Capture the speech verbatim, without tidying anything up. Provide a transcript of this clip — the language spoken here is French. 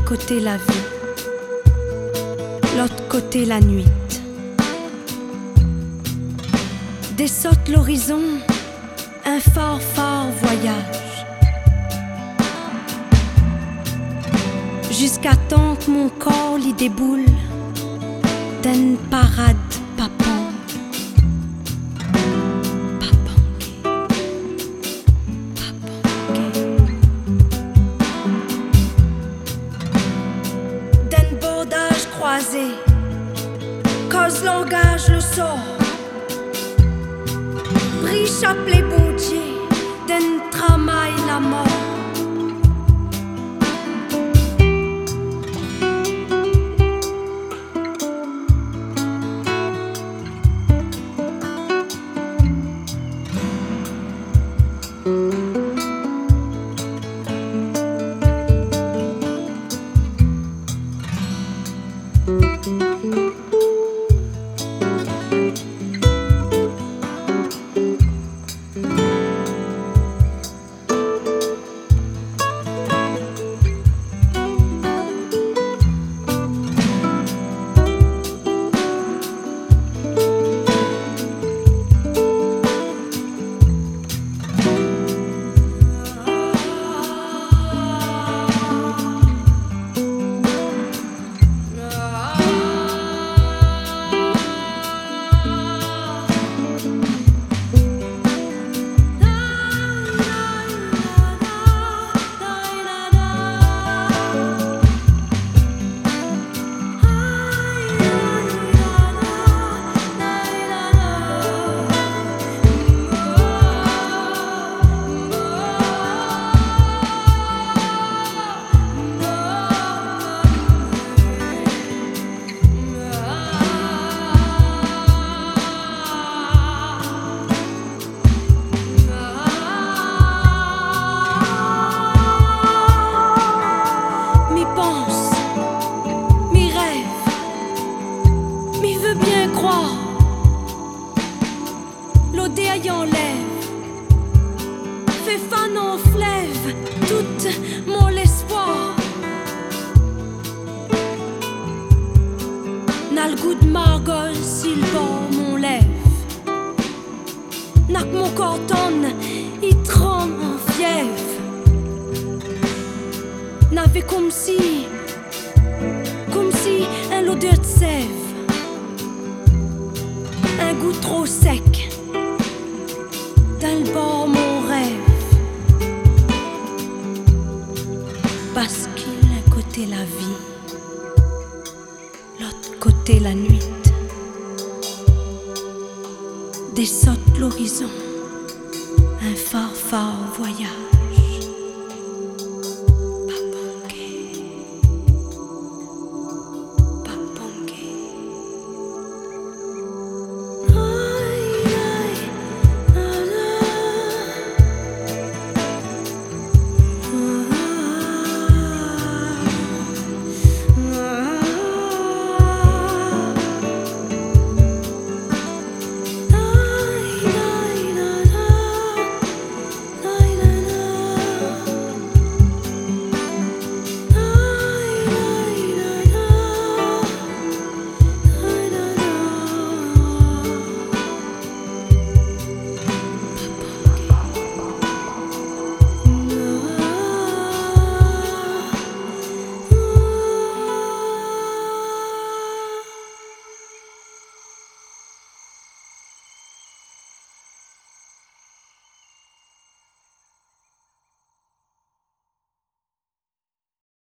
côté la vie, l'autre côté la nuit. Des sautes l'horizon, un fort fort voyage, jusqu'à temps que mon corps l'y déboule d'une parade papon. Cause langage le sort, bris chapelet bon Dieu, d'un travail la mort. L'odéaille enlève, fait fan en flève tout mon espoir. N'a le goût de margole s'il bat mon lève. N'a que mon corps tonne, il tremble en fièvre. N'avait comme si, comme si un l'odeur de sève. Un goût trop sec dans le bord mon rêve, parce qu'il un côté la vie, l'autre côté la nuit. Des sautes l'horizon, un phare